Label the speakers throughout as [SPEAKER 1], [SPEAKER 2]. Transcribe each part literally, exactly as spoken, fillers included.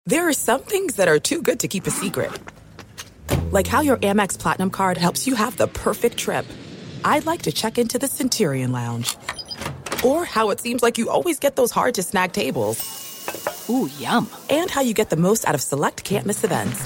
[SPEAKER 1] There are some things that are too good to keep a secret. Like how your Amex Platinum card helps you have the perfect trip. I'd like to check into the Centurion Lounge. Or how it seems like you always get those hard-to-snag tables.
[SPEAKER 2] Ooh, yum.
[SPEAKER 1] And how you get the most out of select can't-miss events.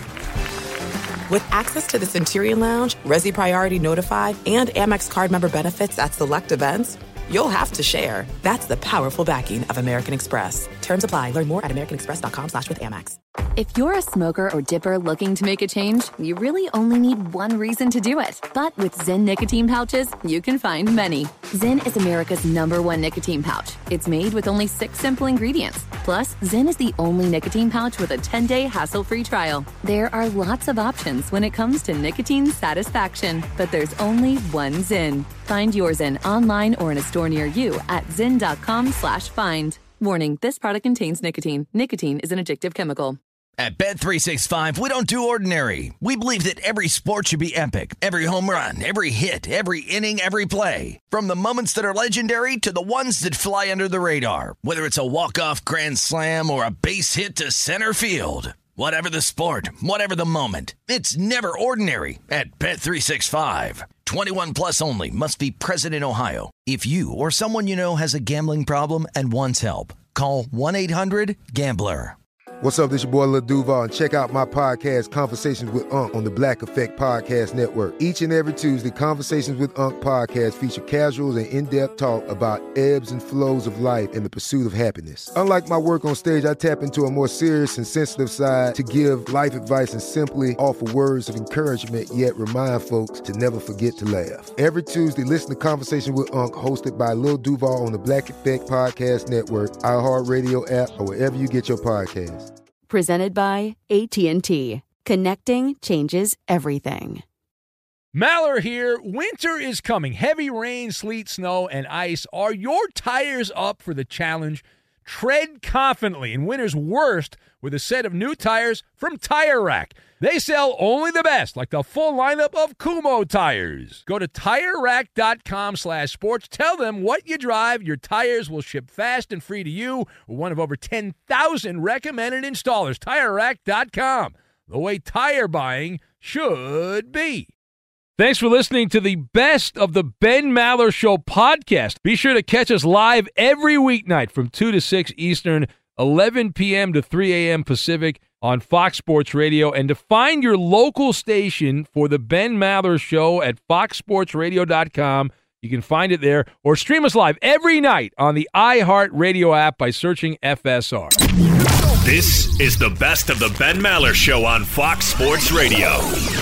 [SPEAKER 1] With access to the Centurion Lounge, Resi Priority Notified, and Amex card member benefits at select events, you'll have to share. That's the powerful backing of American Express. Terms apply. Learn more at americanexpress.com slash with Amex.
[SPEAKER 3] If you're a smoker or dipper looking to make a change, you really only need one reason to do it. But with Zyn nicotine pouches, you can find many. Zyn is America's number one nicotine pouch. It's made with only six simple ingredients. Plus, Zyn is the only nicotine pouch with a ten-day hassle-free trial. There are lots of options when it comes to nicotine satisfaction, but there's only one Zyn. Find your Zyn online or in a store near you at zyn.com slash find. Warning, this product contains nicotine. Nicotine is an addictive chemical.
[SPEAKER 4] At Bet three sixty-five, we don't do ordinary. We believe that every sport should be epic. Every home run, every hit, every inning, every play. From the moments that are legendary to the ones that fly under the radar. Whether it's a walk-off grand slam or a base hit to center field. Whatever the sport, whatever the moment. It's never ordinary at Bet three sixty-five. twenty-one plus only. Must be present in Ohio. If you or someone you know has a gambling problem and wants help, call one eight hundred gambler.
[SPEAKER 5] What's up, this your boy Lil Duval, and check out my podcast, Conversations with Unc, on the Black Effect Podcast Network. Each and every Tuesday, Conversations with Unc podcast feature casual and in-depth talk about ebbs and flows of life and the pursuit of happiness. Unlike my work on stage, I tap into a more serious and sensitive side to give life advice and simply offer words of encouragement, yet remind folks to never forget to laugh. Every Tuesday, listen to Conversations with Unc, hosted by Lil Duval on the Black Effect Podcast Network, iHeartRadio app, or wherever you get your podcasts.
[SPEAKER 3] Presented by A T and T. Connecting changes everything.
[SPEAKER 6] Maller here. Winter is coming. Heavy rain, sleet, snow, and ice. Are your tires up for the challenge? Tread confidently in winter's worst with a set of new tires from Tire Rack. They sell only the best, like the full lineup of Kumho tires. Go to TireRack.com slash sports. Tell them what you drive. Your tires will ship fast and free to you. We're one of over ten thousand recommended installers. Tire Rack dot com. The way tire buying should be. Thanks for listening to the Best of the Ben Maller Show podcast. Be sure to catch us live every weeknight from two to six Eastern, eleven p.m. to three a.m. Pacific on Fox Sports Radio. And to find your local station for the Ben Maller Show at fox sports radio dot com, you can find it there, or stream us live every night on the iHeartRadio app by searching F S R.
[SPEAKER 7] This is the Best of the Ben Maller Show on Fox Sports Radio.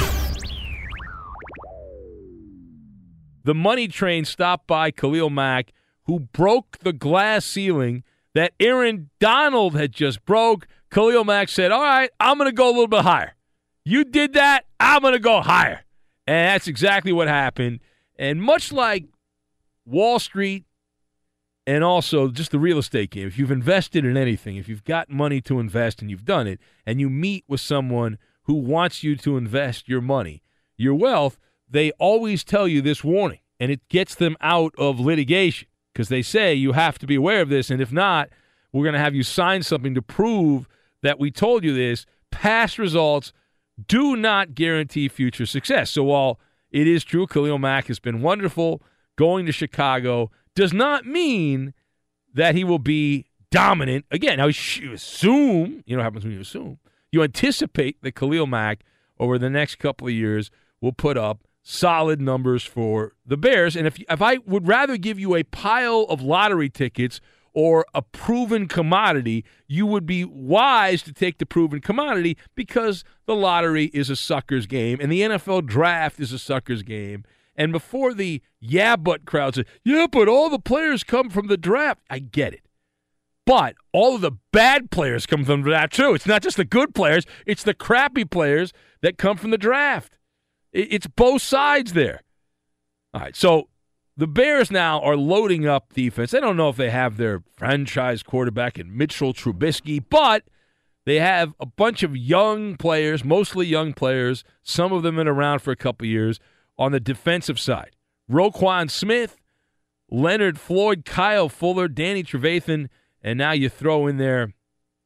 [SPEAKER 6] The money train stopped by Khalil Mack, who broke the glass ceiling that Aaron Donald had just broke. Khalil Mack said, all right, I'm going to go a little bit higher. You did that, I'm going to go higher. And that's exactly what happened. And much like Wall Street and also just the real estate game, if you've invested in anything, if you've got money to invest and you've done it, and you meet with someone who wants you to invest your money, your wealth, they always tell you this warning, and it gets them out of litigation because they say you have to be aware of this, and if not, we're going to have you sign something to prove that we told you this. Past results do not guarantee future success. So while it is true Khalil Mack has been wonderful, going to Chicago does not mean that he will be dominant. Again, now you assume, you know what happens when you assume, you anticipate that Khalil Mack over the next couple of years will put up solid numbers for the Bears. And if if I would rather give you a pile of lottery tickets or a proven commodity, you would be wise to take the proven commodity because the lottery is a sucker's game and the N F L draft is a sucker's game. And before the yeah but crowd said, yeah, but all the players come from the draft, I get it. But all of the bad players come from the draft too. It's not just the good players, it's the crappy players that come from the draft. It's both sides there. All right, so the Bears now are loading up defense. They don't know if they have their franchise quarterback in Mitchell Trubisky, but they have a bunch of young players, mostly young players. Some of them have been around for a couple of years on the defensive side. Roquan Smith, Leonard Floyd, Kyle Fuller, Danny Trevathan, and now you throw in there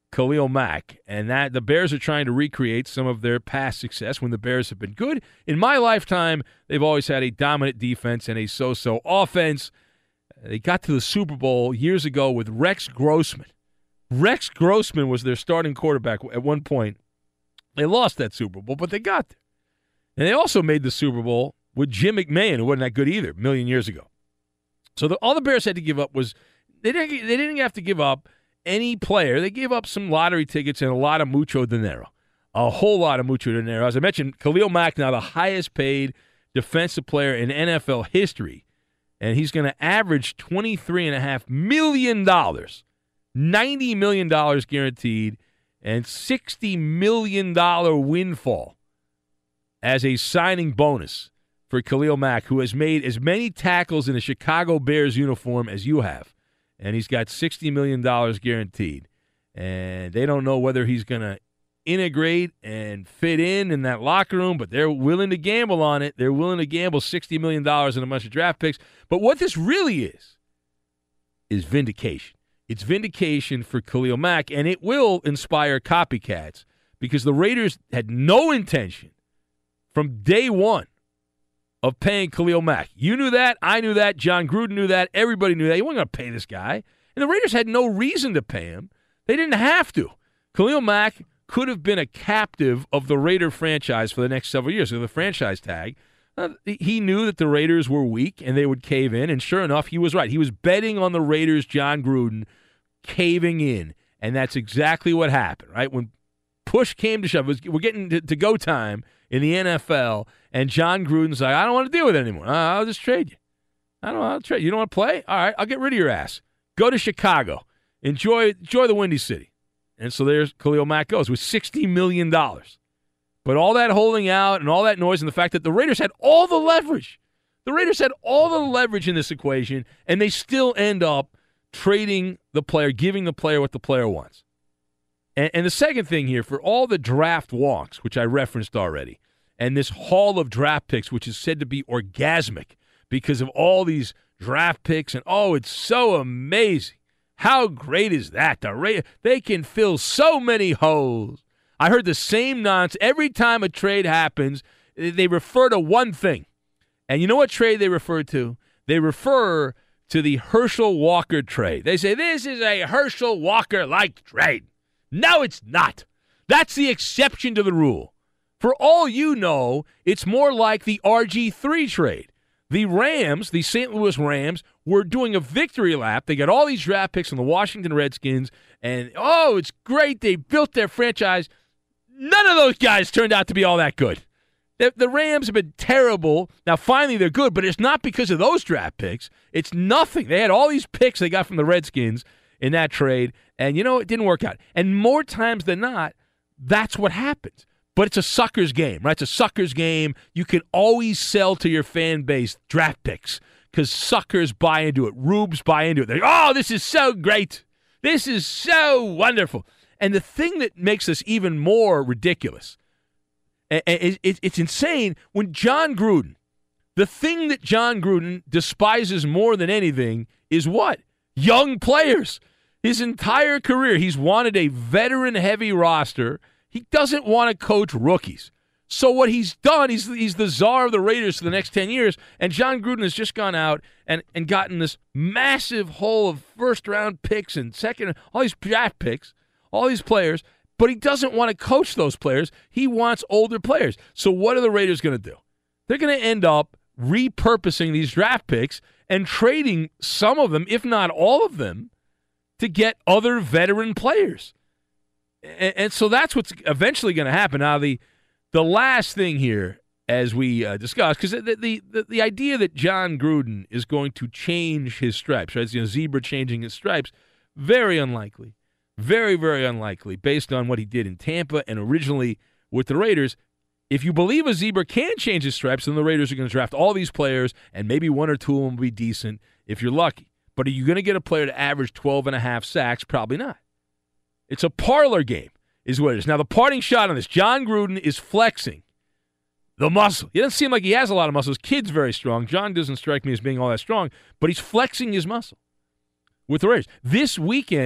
[SPEAKER 6] Khalil Mack, and that the Bears are trying to recreate some of their past success when the Bears have been good. In my lifetime, they've always had a dominant defense and a so-so offense. They got to the Super Bowl years ago with Rex Grossman. Rex Grossman was their starting quarterback at one point. They lost that Super Bowl, but they got there. And they also made the Super Bowl with Jim McMahon, who wasn't that good either, a million years ago. So the, all the Bears had to give up was they didn't, they didn't have to give up any player. They gave up some lottery tickets and a lot of mucho dinero, a whole lot of mucho dinero. As I mentioned, Khalil Mack, now the highest paid defensive player in N F L history, and he's going to average twenty-three point five million dollars, ninety million dollars guaranteed, and sixty million dollars windfall as a signing bonus for Khalil Mack, who has made as many tackles in a Chicago Bears uniform as you have. And he's got sixty million dollars guaranteed. And they don't know whether he's going to integrate and fit in in that locker room, but they're willing to gamble on it. They're willing to gamble sixty million dollars in a bunch of draft picks. But what this really is, is vindication. It's vindication for Khalil Mack, and it will inspire copycats because the Raiders had no intention from day one of paying Khalil Mack. You knew that. I knew that. John Gruden knew that. Everybody knew that. You weren't going to pay this guy. And the Raiders had no reason to pay him. They didn't have to. Khalil Mack could have been a captive of the Raider franchise for the next several years. So the franchise tag, uh, he knew that the Raiders were weak and they would cave in. And sure enough, he was right. He was betting on the Raiders, John Gruden, caving in. And that's exactly what happened, right? When push came to shove, it was, we're getting to, to go time in the N F L, and John Gruden's like, I don't want to deal with it anymore. I'll just trade you. I don't want to trade you. You don't want to play? All right, I'll get rid of your ass. Go to Chicago. Enjoy enjoy the Windy City. And so there's Khalil Mack goes with sixty million dollars. But all that holding out and all that noise and the fact that the Raiders had all the leverage. The Raiders had all the leverage in this equation, and they still end up trading the player, giving the player what the player wants. And, and the second thing here, for all the draft wonks, which I referenced already, and this haul of draft picks, which is said to be orgasmic because of all these draft picks, and oh, it's so amazing. How great is that? The Ra- they can fill so many holes. I heard the same nonsense. Every time a trade happens, they refer to one thing. And you know what trade they refer to? They refer to the Herschel Walker trade. They say, this is a Herschel Walker-like trade. No, it's not. That's the exception to the rule. For all you know, it's more like the R G three trade. The Rams, the Saint Louis Rams, were doing a victory lap. They got all these draft picks from the Washington Redskins, and, oh, it's great. They built their franchise. None of those guys turned out to be all that good. The, the Rams have been terrible. Now, finally, they're good, but it's not because of those draft picks. It's nothing. They had all these picks they got from the Redskins in that trade, and, you know, it didn't work out. And more times than not, that's what happens. But it's a sucker's game, right? It's a sucker's game. You can always sell to your fan base draft picks because suckers buy into it. Rubes buy into it. They go, oh, this is so great. This is so wonderful. And the thing that makes this even more ridiculous, it's insane, when John Gruden, the thing that John Gruden despises more than anything is what? Young players. His entire career, he's wanted a veteran-heavy roster. He doesn't want to coach rookies. So what he's done, he's, he's the czar of the Raiders for the next ten years, and John Gruden has just gone out and, and gotten this massive haul of first-round picks and second, all these draft picks, all these players, but he doesn't want to coach those players. He wants older players. So what are the Raiders going to do? They're going to end up repurposing these draft picks and trading some of them, if not all of them, to get other veteran players. And, and so that's what's eventually going to happen. Now, the the last thing here, as we uh, discussed, because the, the, the, the idea that John Gruden is going to change his stripes, right? It's, you know, zebra changing his stripes, very unlikely. Very, very unlikely based on what he did in Tampa and originally with the Raiders. If you believe a zebra can change his stripes, then the Raiders are going to draft all these players, and maybe one or two of them will be decent if you're lucky. But are you going to get a player to average twelve and a half sacks? Probably not. It's a parlor game is what it is. Now, the parting shot on this, John Gruden is flexing the muscle. He doesn't seem like he has a lot of muscle. His kid's very strong. John doesn't strike me as being all that strong, but he's flexing his muscle with the Raiders. This weekend,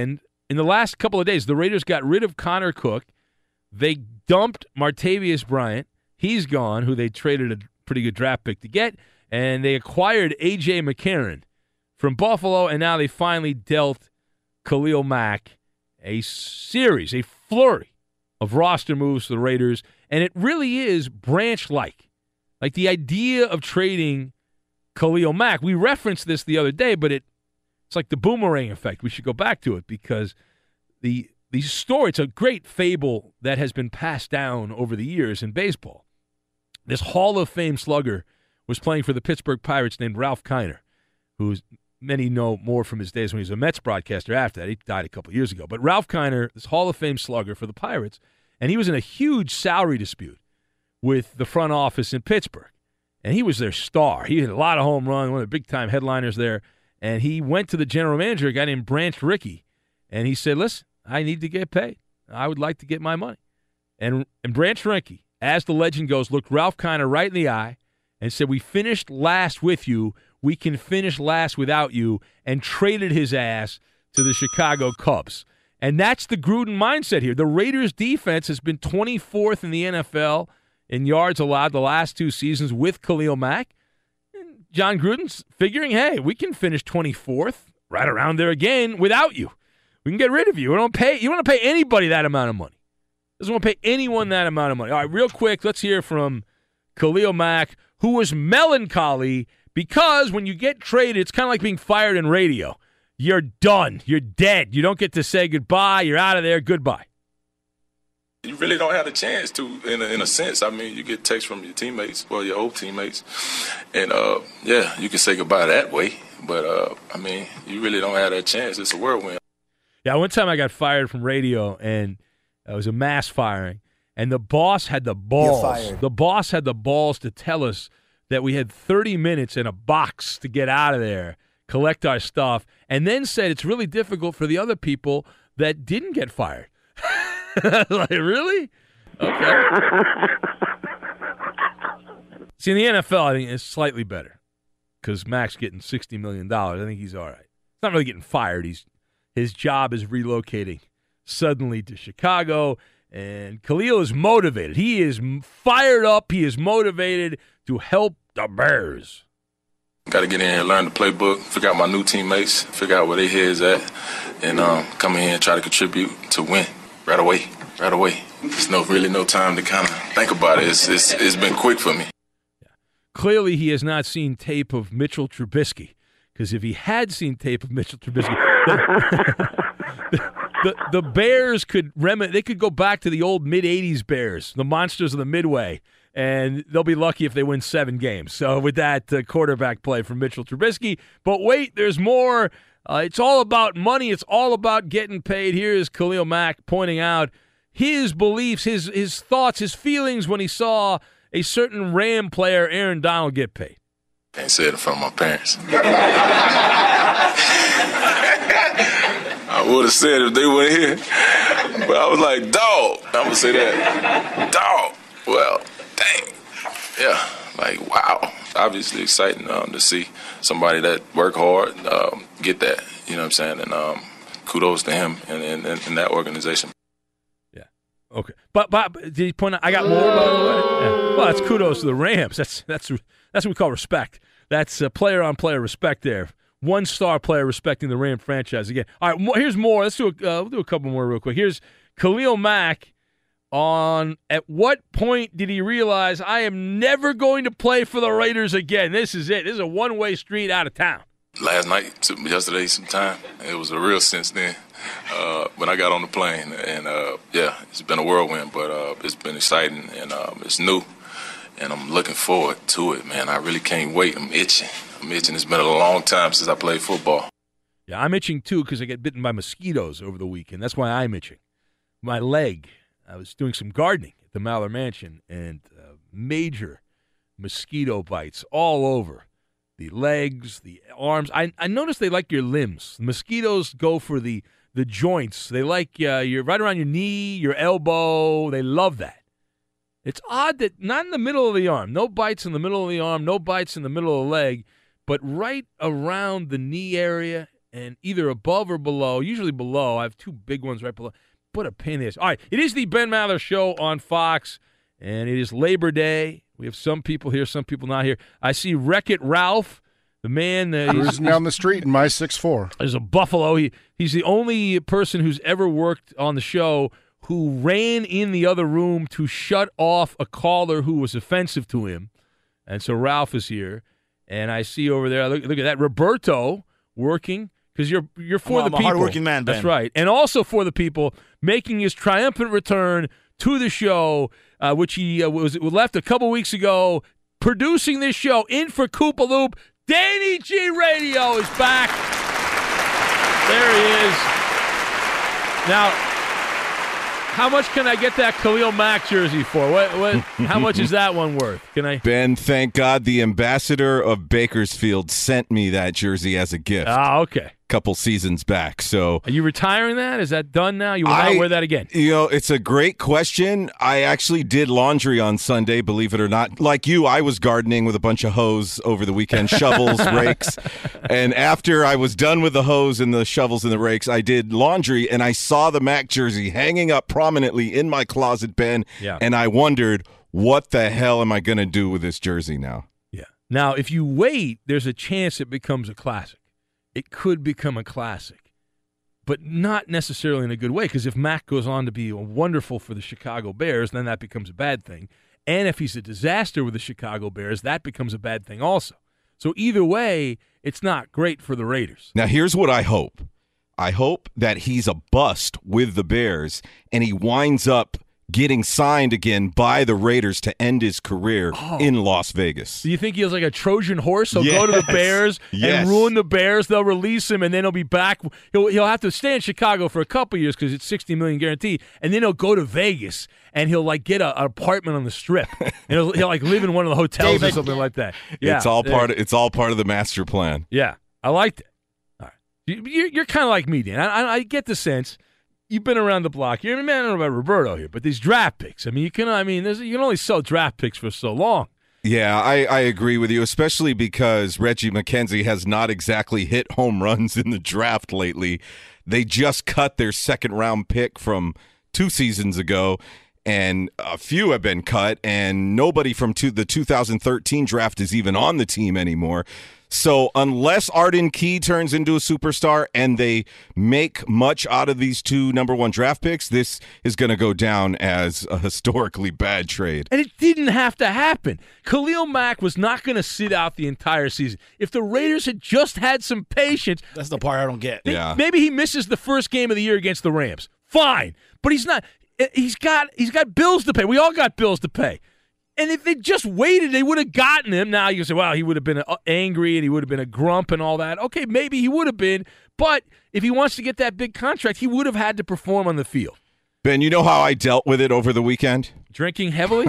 [SPEAKER 6] in the last couple of days, the Raiders got rid of Connor Cook. They dumped Martavius Bryant. He's gone, who they traded a pretty good draft pick to get. And they acquired A J. McCarron from Buffalo, and now they finally dealt Khalil Mack a series, a flurry of roster moves to the Raiders. And it really is branch-like. Like the idea of trading Khalil Mack, we referenced this the other day, but it it's like the boomerang effect. We should go back to it because the the story, it's a great fable that has been passed down over the years in baseball. This Hall of Fame slugger was playing for the Pittsburgh Pirates named Ralph Kiner, who many know more from his days when he was a Mets broadcaster after that. He died a couple of years ago. But Ralph Kiner, this Hall of Fame slugger for the Pirates, and he was in a huge salary dispute with the front office in Pittsburgh. And he was their star. He had a lot of home runs, one of the big-time headliners there. And he went to the general manager, a guy named Branch Rickey, and he said, listen, I need to get paid. I would like to get my money. And, and Branch Rickey, as the legend goes, looked Ralph Kiner right in the eye and said, we finished last with you. We can finish last without you, and traded his ass to the Chicago Cubs. And that's the Gruden mindset here. The Raiders' defense has been twenty-fourth in the N F L in yards allowed the last two seasons with Khalil Mack. And John Gruden's figuring, hey, we can finish twenty-fourth, right around there again, without you. We can get rid of you. We don't pay. You don't want to pay anybody that amount of money. Doesn't want to pay anyone that amount of money. All right, real quick, let's hear from Khalil Mack, who was melancholy because when you get traded, it's kind of like being fired in radio. You're done. You're dead. You don't get to say goodbye. You're out of there. Goodbye.
[SPEAKER 2] You really don't have a chance to, in a, in a sense. I mean, you get texts from your teammates, well, your old teammates, and, uh, yeah, you can say goodbye that way. But, uh, I mean, you really don't have that chance. It's a whirlwind.
[SPEAKER 6] Yeah, one time I got fired from radio, and it was a mass firing, and the boss had the balls. The boss had the balls to tell us that we had thirty minutes in a box to get out of there, collect our stuff, and then said it's really difficult for the other people that didn't get fired. Like, really? Okay. See, in the N F L, I think it's slightly better because Mack's getting sixty million dollars. I think he's all right. He's not really getting fired. He's His job is relocating suddenly to Chicago, and Khalil is motivated. He is fired up. He is motivated to help the Bears.
[SPEAKER 2] Got to get in here and learn the playbook, figure out my new teammates, figure out where their head's at, and um, come in here and try to contribute to win right away, right away. There's no really no time to kind of think about it. It's, it's, it's been quick for me.
[SPEAKER 6] Yeah. Clearly, he has not seen tape of Mitchell Trubisky, because if he had seen tape of Mitchell Trubisky, the, the, the Bears could rem- they could go back to the old mid eighties Bears, the monsters of the Midway, and they'll be lucky if they win seven games. So with that uh, quarterback play from Mitchell Trubisky. But wait, there's more. Uh, it's all about money. It's all about getting paid. Here is Khalil Mack pointing out his beliefs, his his thoughts, his feelings when he saw a certain Ram player, Aaron Donald, get paid.
[SPEAKER 2] Can't say it in front of my parents. I would have said it if they weren't here. But I was like, dog. I'm going to say that. Dog. Well, dang. Yeah, like, wow. Obviously exciting um, to see somebody that work hard um, get that. You know what I'm saying? And um, kudos to him and, and, and that organization.
[SPEAKER 6] Yeah. Okay. But, but did he point out? I got more, by the way. Yeah. Well, that's kudos to the Rams. That's that's that's what we call respect. That's uh, player-on-player respect there. One-star player respecting the Ram franchise again. All right, more, here's more. Let's do a, uh, we'll do a couple more real quick. Here's Khalil Mack on at what point did he realize I am never going to play for the Raiders again? This is it. This is a one-way street out of town.
[SPEAKER 2] Last night, took me yesterday sometime. It was a real sense then uh, when I got on the plane. And, uh, yeah, it's been a whirlwind, but uh, it's been exciting and um, it's new. And I'm looking forward to it, man. I really can't wait. I'm itching. I'm itching. It's been a long time since I played football.
[SPEAKER 6] Yeah, I'm itching too because I get bitten by mosquitoes over the weekend. That's why I'm itching. My leg. I was doing some gardening at the Maller Mansion, and uh, major mosquito bites all over the legs, the arms. I I noticed they like your limbs. The mosquitoes go for the the joints. They like uh, you're right around your knee, your elbow. They love that. It's odd that not in the middle of the arm. No bites in the middle of the arm, no bites in the middle of the leg, but right around the knee area and either above or below, usually below. I have two big ones right below. Put a pin in this. All right, it is the Ben Maller Show on Fox, and it is Labor Day. We have some people here, some people not here. I see Wreck-It Ralph, the man that
[SPEAKER 8] cruising down the street in my six four.
[SPEAKER 6] There's a Buffalo. He he's the only person who's ever worked on the show who ran in the other room to shut off a caller who was offensive to him. And so Ralph is here, and I see over there. Look, look at that, Roberto working because you're you're for
[SPEAKER 9] I'm
[SPEAKER 6] the
[SPEAKER 9] a
[SPEAKER 6] people.
[SPEAKER 9] hardworking man, Ben.
[SPEAKER 6] That's right, and also for the people, making his triumphant return to the show, uh, which he uh, was left a couple weeks ago, producing this show in for Koopa Loop. Danny G Radio is back. There he is. Now, how much can I get that Khalil Mack jersey for? What? What? How much is that one worth? Can I?
[SPEAKER 10] Ben, thank God the ambassador of Bakersfield sent me that jersey as a gift.
[SPEAKER 6] Ah, okay.
[SPEAKER 10] Couple seasons back. So
[SPEAKER 6] are you retiring that? Is that done now? You will
[SPEAKER 10] I,
[SPEAKER 6] not wear that again?
[SPEAKER 10] You know, it's a great question. I actually did laundry on Sunday, believe it or not. Like you, I was gardening with a bunch of hose over the weekend, shovels, rakes. And after I was done with the hose and the shovels and the rakes, I did laundry, and I saw the Mac jersey hanging up prominently in my closet, Ben.
[SPEAKER 6] Yeah.
[SPEAKER 10] And I wondered, what the hell am I going to do with this jersey now?
[SPEAKER 6] Yeah. Now, if you wait, there's a chance it becomes a classic. It could become a classic, but not necessarily in a good way, because if Mac goes on to be wonderful for the Chicago Bears, then that becomes a bad thing. And if he's a disaster with the Chicago Bears, that becomes a bad thing also. So either way, it's not great for the Raiders.
[SPEAKER 10] Now, here's what I hope. I hope that he's a bust with the Bears, and he winds up getting signed again by the Raiders to end his career oh. in Las Vegas.
[SPEAKER 6] Do you think he has like a Trojan horse? He'll
[SPEAKER 10] yes.
[SPEAKER 6] go to the Bears
[SPEAKER 10] yes.
[SPEAKER 6] and ruin the Bears. They'll release him, and then he'll be back. He'll he'll have to stay in Chicago for a couple years because it's sixty million dollars guaranteed, and then he'll go to Vegas and he'll like get a, an apartment on the Strip, and he'll, he'll like live in one of the hotels David. or something like that. Yeah,
[SPEAKER 10] it's all part. Of, it's all part of the master plan.
[SPEAKER 6] Yeah, I liked it. All right, you, you're kind of like me, Dan. I, I, I get the sense. You've been around the block. You're, I, mean, I don't know about Roberto here, but these draft picks. I mean, you can. I mean, there's, you can only sell draft picks for so long.
[SPEAKER 10] Yeah, I, I agree with you, especially because Reggie McKenzie has not exactly hit home runs in the draft lately. They just cut their second round pick from two seasons ago, and a few have been cut, and nobody from two, the two thousand thirteen draft is even on the team anymore. So unless Arden Key turns into a superstar and they make much out of these two number one draft picks, this is going to go down as a historically bad trade.
[SPEAKER 6] And it didn't have to happen. Khalil Mack was not going to sit out the entire season. If the Raiders had just had some patience.
[SPEAKER 9] That's the part I don't get.
[SPEAKER 10] Yeah.
[SPEAKER 6] Maybe he misses the first game of the year against the Rams. Fine. But he's not. He's got, he's got bills to pay. We all got bills to pay. And if they just waited, they would have gotten him. Now you say, well, he would have been angry and he would have been a grump and all that. Okay, maybe he would have been. But if he wants to get that big contract, he would have had to perform on the field.
[SPEAKER 10] Ben, you know how I dealt with it over the weekend?
[SPEAKER 6] Drinking heavily?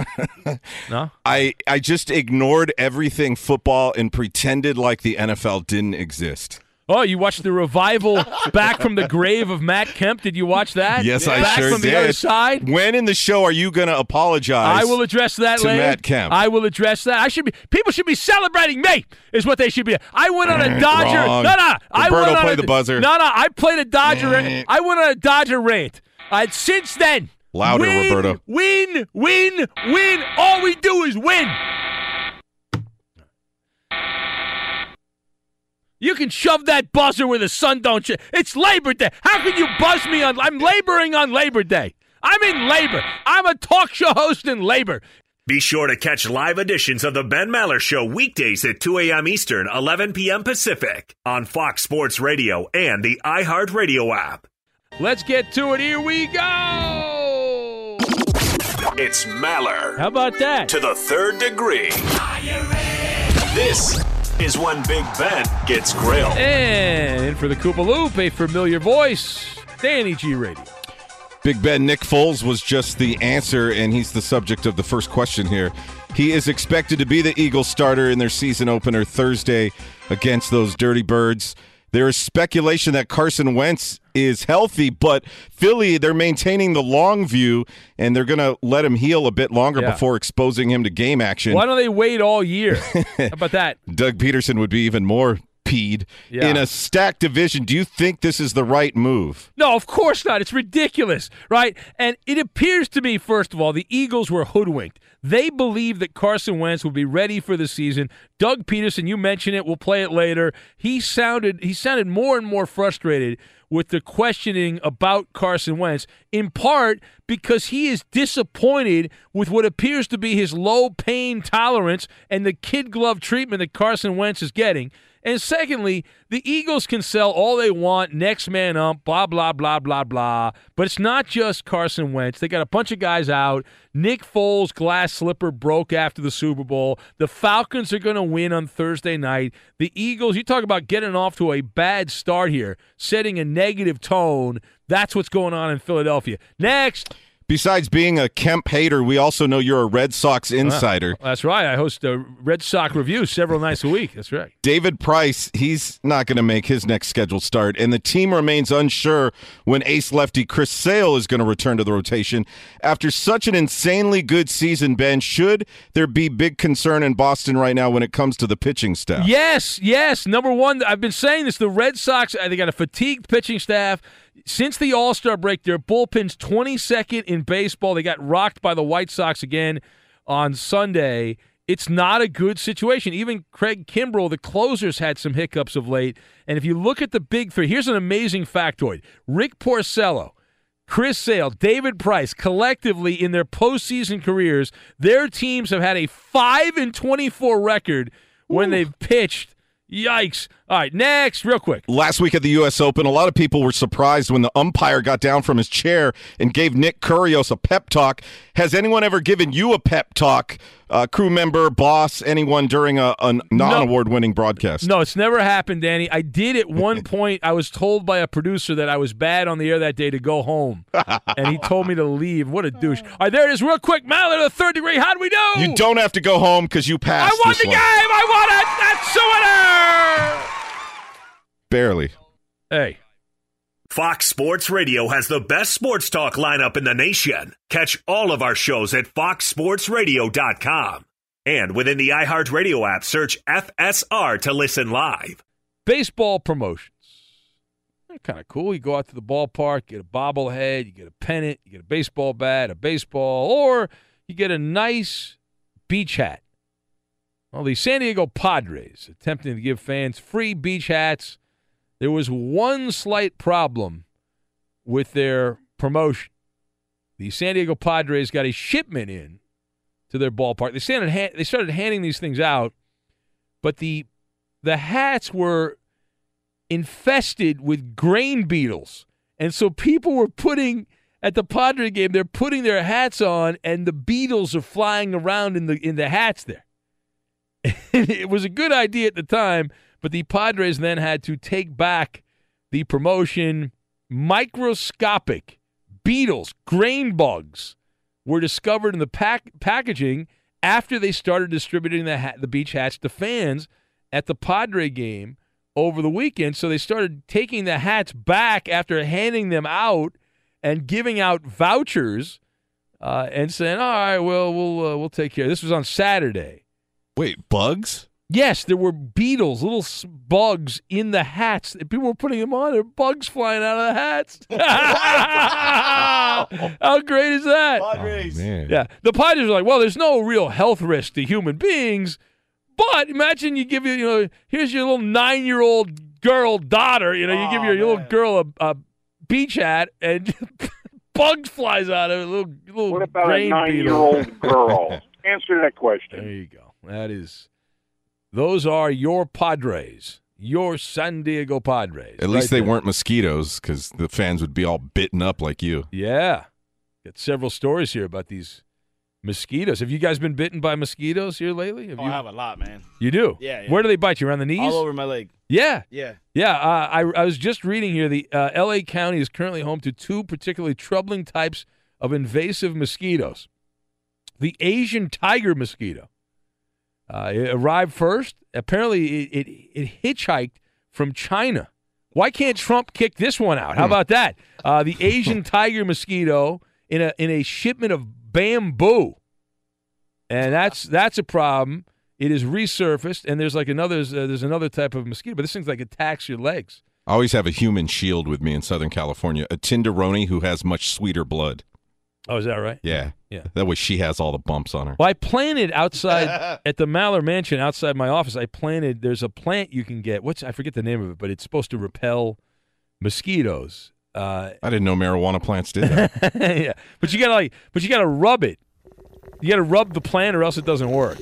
[SPEAKER 6] No?
[SPEAKER 10] I, I just ignored everything football and pretended like the N F L didn't exist.
[SPEAKER 6] Oh, you watched the revival back from the grave of Matt Kemp? Did you watch that?
[SPEAKER 10] Yes,
[SPEAKER 6] back
[SPEAKER 10] I sure
[SPEAKER 6] from
[SPEAKER 10] did.
[SPEAKER 6] The other side?
[SPEAKER 10] When in the show are you going to apologize?
[SPEAKER 6] I will address that
[SPEAKER 10] to
[SPEAKER 6] later.
[SPEAKER 10] Matt Kemp.
[SPEAKER 6] I will address that. I should be. People should be celebrating me. Is what they should be. I went on a Dodger.
[SPEAKER 10] Wrong.
[SPEAKER 6] No, no. I
[SPEAKER 10] Roberto
[SPEAKER 6] went on
[SPEAKER 10] play
[SPEAKER 6] a,
[SPEAKER 10] the buzzer.
[SPEAKER 6] No, no. I played a Dodger. rant. I went on a Dodger rant. Uh, since then,
[SPEAKER 10] louder,
[SPEAKER 6] win,
[SPEAKER 10] Roberto.
[SPEAKER 6] Win, win, win. All we do is win. You can shove that buzzer where the sun don't shine. It's Labor Day. How can you buzz me on? I'm laboring on Labor Day. I'm in labor. I'm a talk show host in labor.
[SPEAKER 7] Be sure to catch live editions of the Ben Maller Show weekdays at two a.m. Eastern, eleven p.m. Pacific on Fox Sports Radio and the iHeartRadio app.
[SPEAKER 6] Let's get to it. Here we go.
[SPEAKER 7] It's Maller.
[SPEAKER 6] How about that?
[SPEAKER 7] To the third degree. Are you ready? This is when Big Ben gets grilled.
[SPEAKER 6] And in for the Koopa Loop, a familiar voice, Danny G Radio.
[SPEAKER 10] Big Ben, Nick Foles was just the answer, and he's the subject of the first question here. He is expected to be the Eagles starter in their season opener Thursday against those Dirty Birds. There is speculation that Carson Wentz is healthy, but Philly, they're maintaining the long view, and they're going to let him heal a bit longer
[SPEAKER 6] yeah.
[SPEAKER 10] before exposing him to game action.
[SPEAKER 6] Why don't they wait all year? How about that?
[SPEAKER 10] Doug Peterson would be even more peed
[SPEAKER 6] Yeah.
[SPEAKER 10] in a stacked division. Do you think this is the right move?
[SPEAKER 6] No, of course not. It's ridiculous, right? And it appears to me, first of all, the Eagles were hoodwinked. They believed that Carson Wentz would be ready for the season. Doug Peterson, you mentioned it, we'll play it later. He sounded he sounded more and more frustrated with the questioning about Carson Wentz, in part because he is disappointed with what appears to be his low pain tolerance and the kid glove treatment that Carson Wentz is getting. And secondly, the Eagles can sell all they want, next man up, blah, blah, blah, blah, blah. But it's not just Carson Wentz. They got a bunch of guys out. Nick Foles' glass slipper broke after the Super Bowl. The Falcons are going to win on Thursday night. The Eagles, you talk about getting off to a bad start here, setting a negative tone. That's what's going on in Philadelphia. Next.
[SPEAKER 10] Besides being a Kemp hater, we also know you're a Red Sox insider.
[SPEAKER 6] Wow. That's right. I host a Red Sox review several nights a week. That's right.
[SPEAKER 10] David Price, he's not going to make his next scheduled start, and the team remains unsure when ace lefty Chris Sale is going to return to the rotation. After such an insanely good season, Ben, should there be big concern in Boston right now when it comes to the pitching staff?
[SPEAKER 6] Yes, yes. Number one, I've been saying this, the Red Sox, they got a fatigued pitching staff. Since the All-Star break, their bullpen's twenty-second in baseball. They got rocked by the White Sox again on Sunday. It's not a good situation. Even Craig Kimbrell, the closers, had some hiccups of late. And if you look at the big three, here's an amazing factoid. Rick Porcello, Chris Sale, David Price, collectively in their postseason careers, their teams have had a five and twenty-four record when Ooh. they've pitched. Yikes. All right, next, real quick.
[SPEAKER 10] Last week at the U S Open, a lot of people were surprised when the umpire got down from his chair and gave Nick Kyrgios a pep talk. Has anyone ever given you a pep talk, uh, crew member, boss, anyone during a, a non-award-winning broadcast?
[SPEAKER 6] No, it's never happened, Danny. I did at one point. I was told by a producer that I was bad on the air that day to go home, and he told me to leave. What a douche. All right, there it is real quick. Maller, the third degree. How do we do?
[SPEAKER 10] You don't have to go home because you passed
[SPEAKER 6] I won
[SPEAKER 10] this
[SPEAKER 6] the
[SPEAKER 10] one.
[SPEAKER 6] game. I won it. That's the winner.
[SPEAKER 10] Barely.
[SPEAKER 6] Hey.
[SPEAKER 7] Fox Sports Radio has the best sports talk lineup in the nation. Catch all of our shows at fox sports radio dot com. And within the iHeartRadio app, search F S R to listen live.
[SPEAKER 6] Baseball promotions. They're kind of cool. You go out to the ballpark, get a bobblehead, you get a pennant, you get a baseball bat, a baseball, or you get a nice beach hat. Well, the San Diego Padres attempting to give fans free beach hats. There was one slight problem with their promotion. The San Diego Padres got a shipment in to their ballpark. They started, ha- they started handing these things out, but the the hats were infested with grain beetles. And so people were putting, at the Padre game, they're putting their hats on, and the beetles are flying around in the in the hats there. It was a good idea at the time, but the Padres then had to take back the promotion. Microscopic beetles, grain bugs, were discovered in the pack- packaging after they started distributing the, hat- the beach hats to fans at the Padre game over the weekend. So they started taking the hats back after handing them out and giving out vouchers uh, and saying, all right, well, we'll, uh, we'll take care. This was on Saturday.
[SPEAKER 10] Wait, bugs?
[SPEAKER 6] Yes, there were beetles, little s- bugs in the hats. People were putting them on. There were bugs flying out of the hats. How great is that?
[SPEAKER 10] Padres. Oh, man.
[SPEAKER 6] Yeah, the Padres are like, well, there's no real health risk to human beings, but imagine you give you, you know, here's your little nine-year-old girl daughter. You know, you
[SPEAKER 9] oh,
[SPEAKER 6] give your
[SPEAKER 9] man.
[SPEAKER 6] little girl a, a beach hat, and bugs flies out of it. Little, little
[SPEAKER 9] What about a
[SPEAKER 6] grain
[SPEAKER 9] nine-year-old
[SPEAKER 6] beetle.
[SPEAKER 9] girl? Answer that question.
[SPEAKER 6] There you go. That is. Those are your Padres, your San Diego Padres.
[SPEAKER 10] At least
[SPEAKER 6] right
[SPEAKER 10] they
[SPEAKER 6] there.
[SPEAKER 10] weren't mosquitoes because the fans would be all bitten up like you.
[SPEAKER 6] Yeah. Got several stories here about these mosquitoes. Have you guys been bitten by mosquitoes here lately? Have
[SPEAKER 11] Oh,
[SPEAKER 6] you?
[SPEAKER 11] I have a lot, man.
[SPEAKER 6] You do?
[SPEAKER 11] Yeah, yeah.
[SPEAKER 6] Where do they bite you? Around the knees?
[SPEAKER 11] All over my leg.
[SPEAKER 6] Yeah.
[SPEAKER 11] Yeah.
[SPEAKER 6] Yeah. Uh, I, I was just reading here. The uh, L A County is currently home to two particularly troubling types of invasive mosquitoes. The Asian tiger mosquito. Uh, it arrived first. Apparently, it, it it hitchhiked from China. Why can't Trump kick this one out? How about that? Uh, the Asian tiger mosquito in a in a shipment of bamboo, and that's that's a problem. It is resurfaced, and there's like another uh, there's another type of mosquito, but this thing's like attacks your legs.
[SPEAKER 10] I always have a human shield with me in Southern California, a Tinderoni who has much sweeter blood.
[SPEAKER 6] Oh, is that right?
[SPEAKER 10] Yeah.
[SPEAKER 6] Yeah.
[SPEAKER 10] That way she has all the bumps on her.
[SPEAKER 6] Well, I planted outside at the Maller Mansion outside my office. I planted. There's a plant you can get. What's I forget the name of it, but it's supposed to repel mosquitoes. Uh,
[SPEAKER 10] I didn't know marijuana plants did that.
[SPEAKER 6] yeah, but you gotta like, but you gotta rub it. You gotta rub the plant, or else it doesn't work.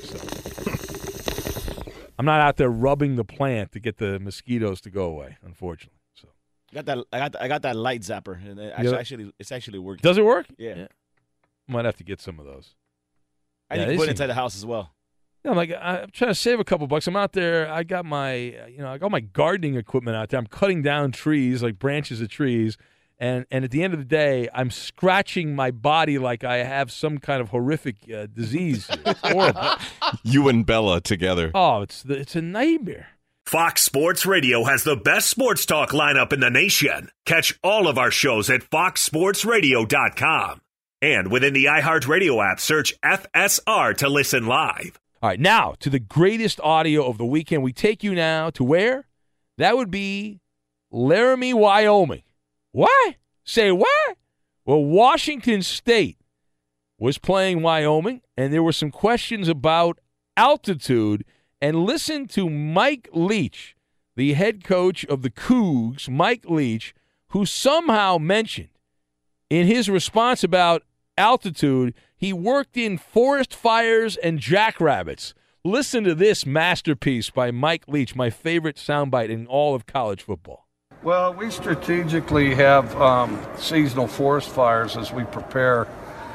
[SPEAKER 6] So. I'm not out there rubbing the plant to get the mosquitoes to go away, unfortunately. So
[SPEAKER 11] I got that. I got. I got that light zapper, and it actually, actually, it's actually working.
[SPEAKER 6] Does it work?
[SPEAKER 11] Yeah. yeah.
[SPEAKER 6] Might have to get some of those.
[SPEAKER 11] I
[SPEAKER 6] yeah,
[SPEAKER 11] need to put it inside the house as well.
[SPEAKER 6] Yeah, I'm like, I'm trying to save a couple bucks. I'm out there. I got my, you know, I got my gardening equipment out there. I'm cutting down trees, like branches of trees, and and at the end of the day, I'm scratching my body like I have some kind of horrific uh, disease. It's horrible.
[SPEAKER 10] You and Bella together.
[SPEAKER 6] Oh, it's the, it's a nightmare.
[SPEAKER 7] Fox Sports Radio has the best sports talk lineup in the nation. Catch all of our shows at fox sports radio dot com. And within the iHeartRadio app, search F S R to listen live.
[SPEAKER 6] All right, now to the greatest audio of the weekend. We take you now to where? That would be Laramie, Wyoming. What? Say what? Well, Washington State was playing Wyoming, and there were some questions about altitude. And listen to Mike Leach, the head coach of the Cougs, Mike Leach, who somehow mentioned in his response about altitude, he worked in forest fires and jackrabbits. Listen to this masterpiece by Mike Leach, my favorite soundbite in all of college football.
[SPEAKER 12] Well, we strategically have um, seasonal forest fires as we prepare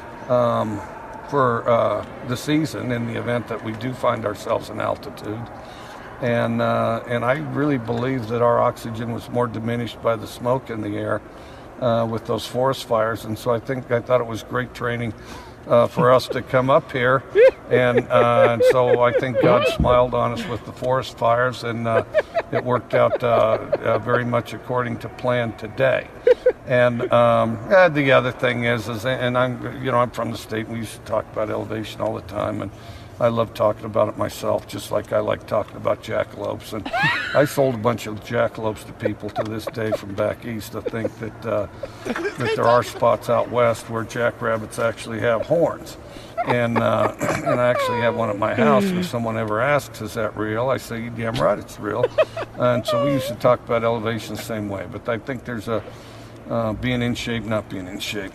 [SPEAKER 12] um, for uh, the season in the event that we do find ourselves in altitude. And, uh, and I really believe that our oxygen was more diminished by the smoke in the air Uh, with those forest fires, and so I think I thought it was great training uh, for us to come up here, and, uh, and so I think God smiled on us with the forest fires, and uh, it worked out uh, uh, very much according to plan today. And um, uh, the other thing is, is, and I'm, you know, I'm from the state. And we used to talk about elevation all the time, and I love talking about it myself, just like I like talking about jackalopes. And I sold a bunch of jackalopes to people to this day from back east. I think that uh, that there are spots out west where jackrabbits actually have horns. And uh, and I actually have one at my house. And if someone ever asks, is that real? I say, you're damn right, it's real. And so we used to talk about elevation the same way. But I think there's a uh, being in shape, not being in shape.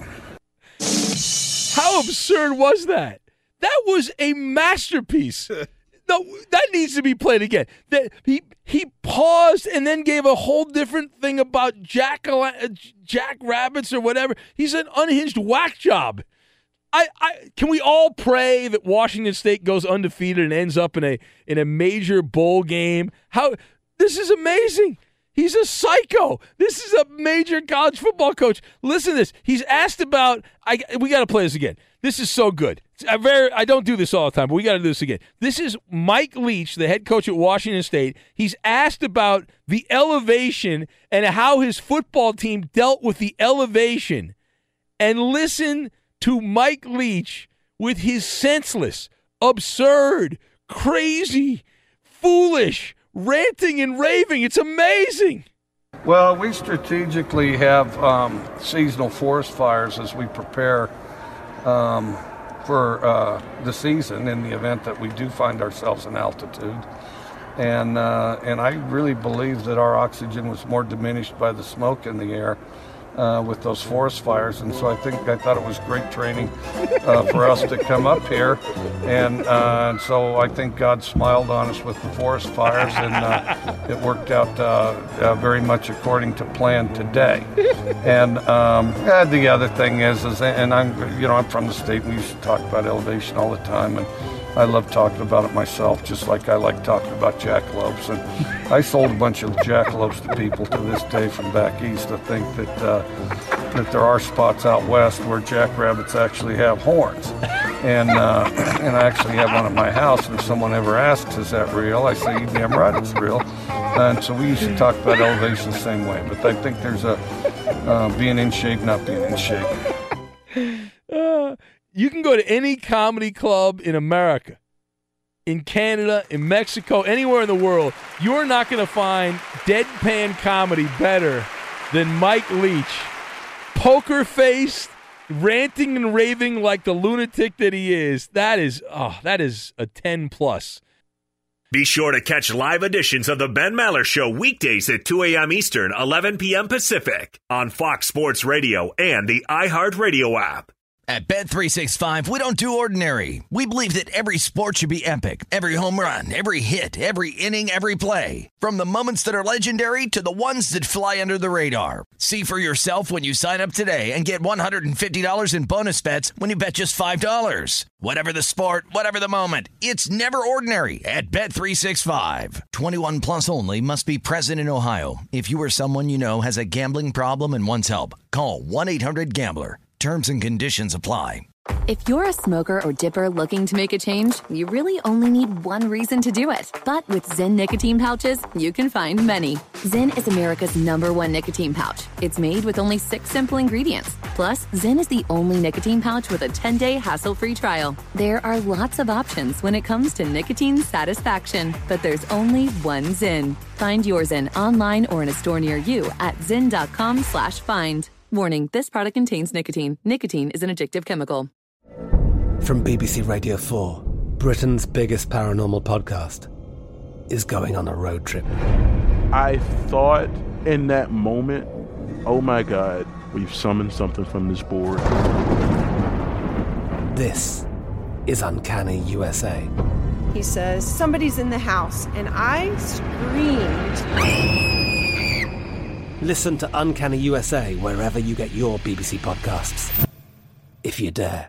[SPEAKER 6] How absurd was that? That was a masterpiece. No, that needs to be played again. That he he paused and then gave a whole different thing about jack jackrabbits or whatever. He's an unhinged whack job. I, I can we all pray that Washington State goes undefeated and ends up in a in a major bowl game? How this is amazing. He's a psycho. This is a major college football coach. Listen to this. He's asked about. I we got to play this again. This is so good. I very I don't do this all the time, but we got to do this again. This is Mike Leach, the head coach at Washington State. He's asked about the elevation and how his football team dealt with the elevation. And listen to Mike Leach with his senseless, absurd, crazy, foolish, ranting and raving. It's amazing.
[SPEAKER 12] Well, we strategically have um, seasonal forest fires as we prepare um, for uh, the season in the event that we do find ourselves in altitude. And, uh, and I really believe that our oxygen was more diminished by the smoke in the air Uh, with those forest fires, and so I think I thought it was great training uh, for us to come up here, and, uh, and so I think God smiled on us with the forest fires, and uh, it worked out uh, uh, very much according to plan today. And um, uh, the other thing is, is, and I'm, you know, I'm from the state. We used to talk about elevation all the time, and I love talking about it myself, just like I like talking about jackalopes. And I sold a bunch of jackalopes to people to this day from back east. I think that uh, that there are spots out west where jackrabbits actually have horns. And uh, and I actually have one at my house. And if someone ever asks, is that real? I say, you're damn right, it's real. And so we used to talk about elevation the same way. But I think there's a uh, being in shape, not being in shape.
[SPEAKER 6] Uh, you can go to any comedy club in America, in Canada, in Mexico, anywhere in the world, you're not going to find deadpan comedy better than Mike Leach. Poker-faced, ranting and raving like the lunatic that he is. That is, oh, that is a ten plus.
[SPEAKER 7] Be sure to catch live editions of the Ben Maller Show weekdays at two a.m. Eastern, eleven p.m. Pacific on Fox Sports Radio and the iHeartRadio app.
[SPEAKER 4] At Bet three sixty-five, we don't do ordinary. We believe that every sport should be epic. Every home run, every hit, every inning, every play. From the moments that are legendary to the ones that fly under the radar. See for yourself when you sign up today and get one hundred fifty dollars in bonus bets when you bet just five dollars. Whatever the sport, whatever the moment, it's never ordinary at Bet three sixty-five. twenty-one plus only. Must be present in Ohio. If you or someone you know has a gambling problem and wants help, call one eight hundred gambler. Terms and conditions apply.
[SPEAKER 3] If you're a smoker or dipper looking to make a change, you really only need one reason to do it. But with Zyn nicotine pouches, you can find many. Zyn is America's number one nicotine pouch. It's made with only six simple ingredients. Plus, Zyn is the only nicotine pouch with a ten-day hassle-free trial. There are lots of options when it comes to nicotine satisfaction, but there's only one Zyn. Find your Zyn online or in a store near you at zyn.com slash find. Warning, this product contains nicotine. Nicotine is an addictive chemical.
[SPEAKER 13] From B B C Radio four, Britain's biggest paranormal podcast is going on a road trip.
[SPEAKER 14] I thought in that moment, oh my God, we've summoned something from this board.
[SPEAKER 13] This is Uncanny U S A.
[SPEAKER 15] He says, somebody's in the house, and I screamed...
[SPEAKER 13] Listen to Uncanny U S A wherever you get your B B C podcasts, if you dare.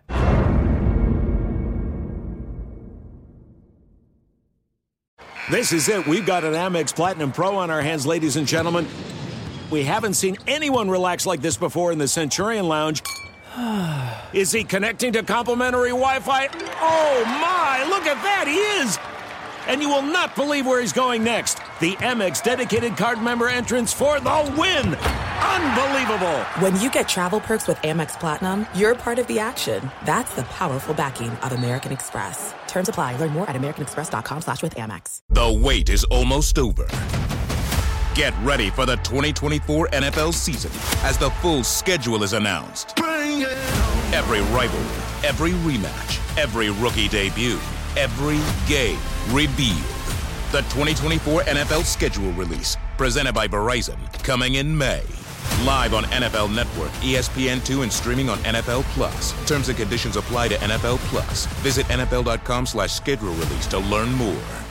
[SPEAKER 16] This is it. We've got an Amex Platinum Pro on our hands, ladies and gentlemen. We haven't seen anyone relax like this before in the Centurion Lounge. Is he connecting to complimentary Wi-Fi? Oh, my! Look at that! He is! And you will not believe where he's going next. The Amex dedicated card member entrance for the win. Unbelievable.
[SPEAKER 1] When you get travel perks with Amex Platinum, you're part of the action. That's the powerful backing of American Express. Terms apply. Learn more at americanexpress.com slash with Amex.
[SPEAKER 17] The wait is almost over. Get ready for the twenty twenty-four N F L season as the full schedule is announced. Bring it on. Every rivalry, every rematch, every rookie debut, every game revealed. The twenty twenty-four N F L schedule release, presented by Verizon, coming in May. Live on N F L Network, E S P N two, and streaming on N F L Plus. Terms and conditions apply to N F L Plus. Visit N F L dot com slash schedule release to learn more.